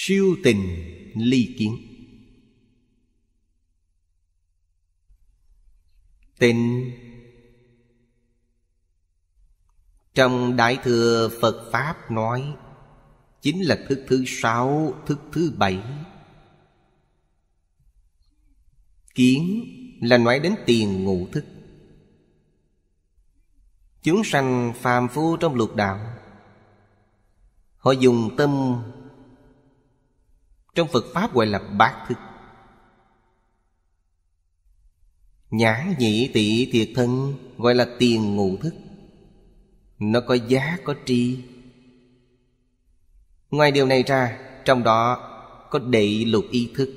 siêu tình ly kiến. Tình trong Đại Thừa Phật Pháp nói chính là thức thứ 6, thức thứ 7. Kiến là nói đến tiền ngũ thức. Chúng sanh phàm phu trong lục đạo, họ dùng tâm trong Phật Pháp gọi là bát thức. Nhãn nhĩ tị thiệt thân gọi là tiền ngũ thức. Nó có giá có tri. Ngoài điều này ra, trong đó có đệ lục ý thức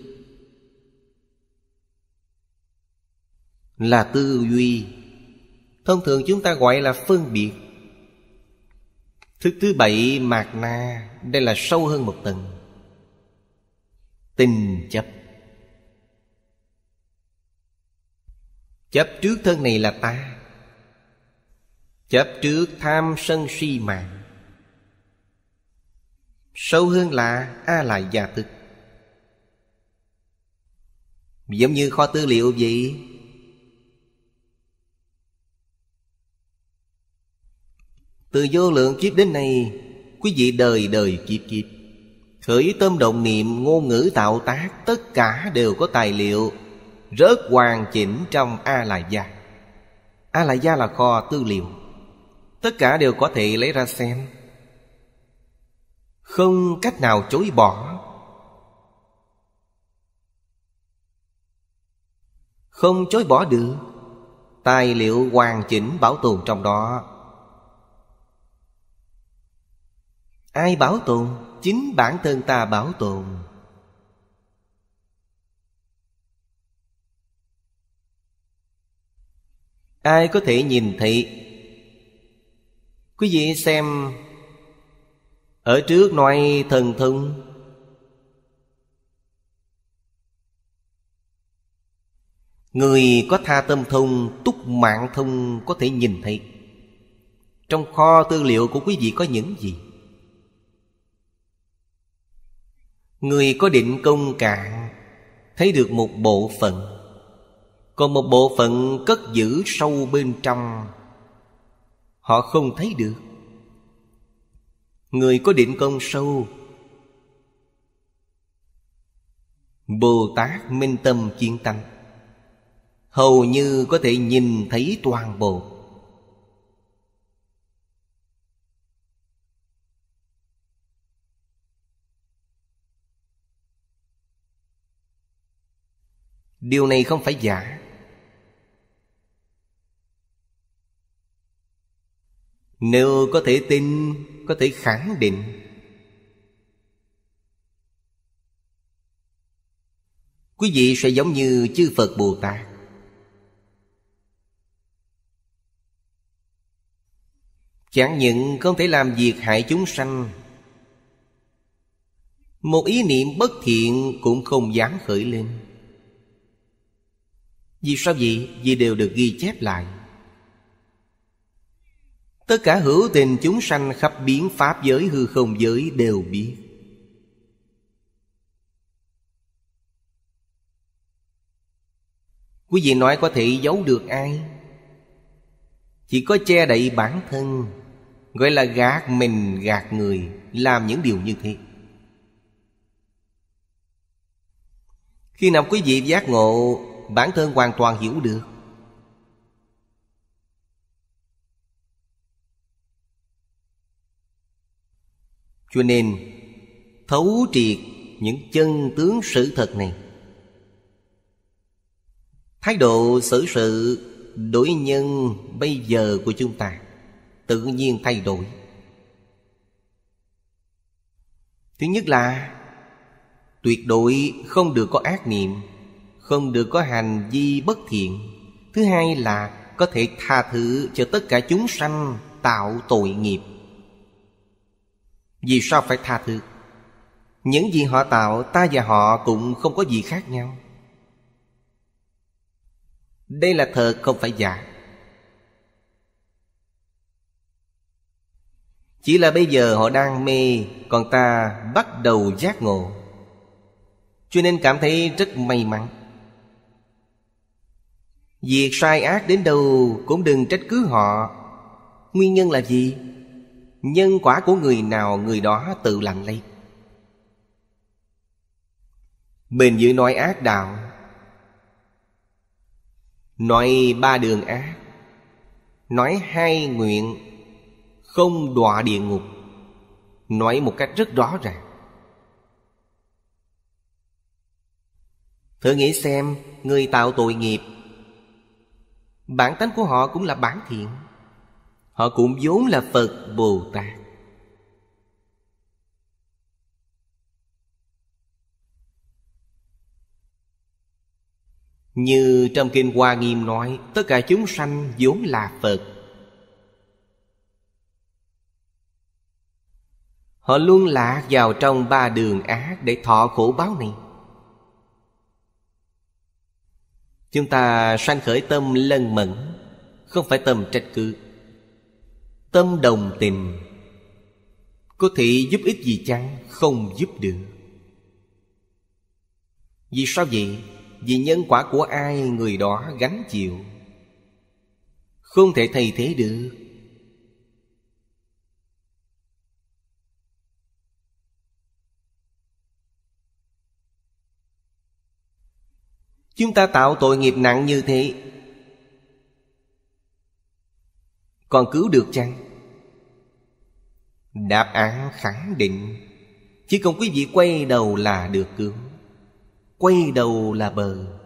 là tư duy. Thông thường chúng ta gọi là phân biệt. Thức thứ 7 mạt na, đây là sâu hơn một tầng. Tình chấp. Chấp trước thân này là ta. Chấp trước tham sân si mạng. Sâu hơn là A Lại Gia thức. Giống như kho tư liệu vậy. Từ vô lượng kiếp đến nay, quý vị đời đời kiếp kiếp khởi tâm động niệm, ngôn ngữ tạo tác, tất cả đều có tài liệu rất hoàn chỉnh trong A Lại Gia. A Lại Gia là kho tư liệu, tất cả đều có thể lấy ra xem, không cách nào chối bỏ. Không chối bỏ được. Tài liệu hoàn chỉnh bảo tồn trong đó. Ai bảo tồn? Chính bản thân ta bảo tồn. Ai có thể nhìn thấy? Quý vị xem, ở trước nói thần thông, người có tha tâm thông, túc mạng thông có thể nhìn thấy trong kho tư liệu của quý vị có những gì. Người có định công cạn thấy được một bộ phận, còn một bộ phận cất giữ sâu bên trong họ không thấy được. Người có định công sâu, Bồ Tát minh tâm kiến tánh, hầu như có thể nhìn thấy toàn bộ. Điều này không phải giả. Nếu có thể tin, có thể khẳng định, quý vị sẽ giống như chư Phật Bồ Tát. Chẳng những không thể làm việc hại chúng sanh, một ý niệm bất thiện cũng không dám khởi lên. Vì sao vậy? Vì đều được ghi chép lại. Tất cả hữu tình chúng sanh khắp biến pháp giới hư không giới đều biết. Quý vị nói có thể giấu được ai? Chỉ có che đậy bản thân, gọi là gạt mình gạt người, làm những điều như thế. Khi nào quý vị giác ngộ, bản thân hoàn toàn hiểu được. Cho nên thấu triệt những chân tướng sự thật này, thái độ xử sự đối nhân bây giờ của chúng ta tự nhiên thay đổi. Thứ nhất là tuyệt đối không được có ác niệm, không được có hành vi bất thiện. Thứ hai là có thể tha thứ cho tất cả chúng sanh tạo tội nghiệp. Vì sao phải tha thứ? Những gì họ tạo, ta và họ cũng không có gì khác nhau. Đây là thật, không phải giả. Chỉ là bây giờ họ đang mê, còn ta bắt đầu giác ngộ. Cho nên cảm thấy rất may mắn. Việc sai ác đến đâu cũng đừng trách cứ họ. Nguyên nhân là gì? Nhân quả của người nào người đó tự làm lấy. Bên dưới nói ác đạo, nói 3 đường ác, nói 2 nguyện không đọa địa ngục, nói một cách rất rõ ràng. Thử nghĩ xem, người tạo tội nghiệp, bản tánh của họ cũng là bản thiện. Họ cũng vốn là Phật Bồ Tát. Như trong Kinh Hoa Nghiêm nói, tất cả chúng sanh vốn là Phật. Họ luôn lạc vào trong 3 đường ác để thọ khổ báo này. Chúng ta sanh khởi tâm lân mẫn, không phải tâm trách cứ. Tâm đồng tình, có thể giúp ích gì chăng? Không giúp được. Vì sao vậy? Vì nhân quả của ai người đó gánh chịu, không thể thay thế được. Chúng ta tạo tội nghiệp nặng như thế, còn cứu được chăng? Đáp án khẳng định, chỉ cần quý vị quay đầu là được cứu. Quay đầu là bờ.